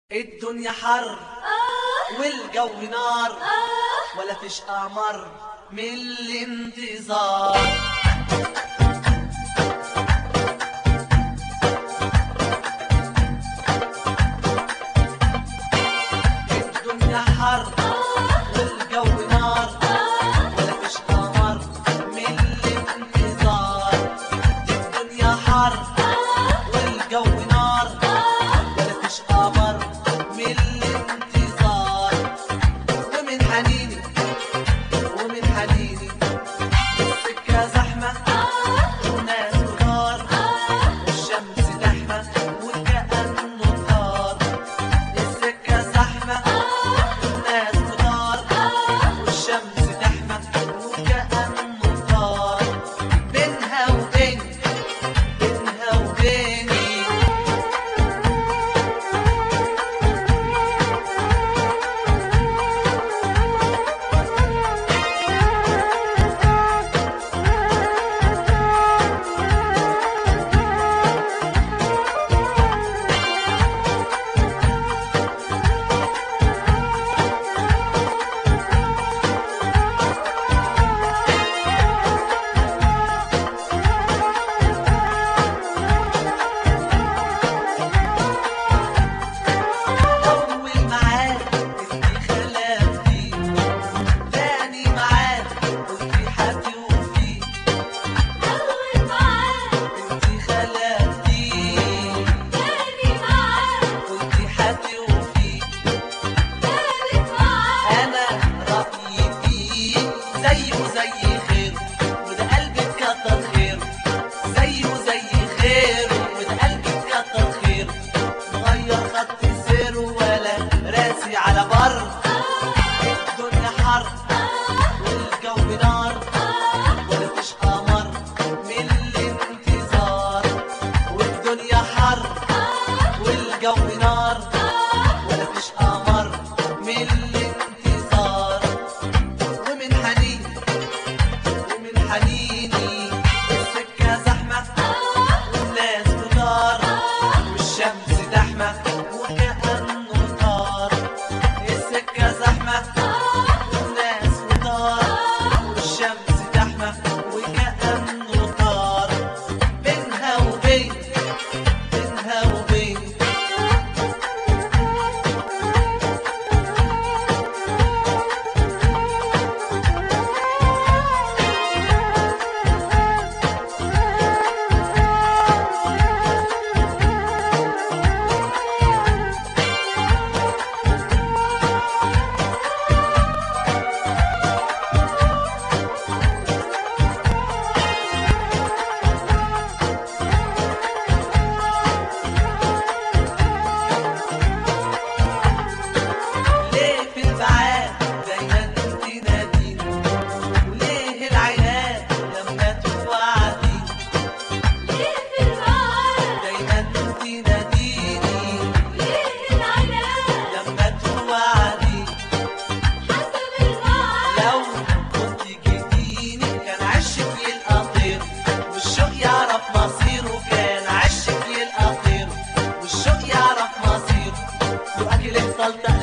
الدنيا حر والجو نار ولا فيش قمر من الانتظار. الدنيا حر والجو نار ولا فيش قمر من الانتظار. الدنيا حر والجو نار ولا فيش قمر من الانتظار. ومن حنيني السكة زحمة والناس كتار والشمس زحمة وكأنه طار. السكة زحمة والناس كتار والشمس زحمة وكأنه طار. بينها وبيني على بر. الدنيا حر والجو نار ولا فيش قمر من الانتظار. والدنيا حر والجو نار ولا فيش قمر من الانتظار. ومن حنيني السكة زحمة والناس كتار والشمس زحمة وكأنه طار. السكة زحمة والناس كتار والشمس زحمة وكأنه طار. بينها وبين salta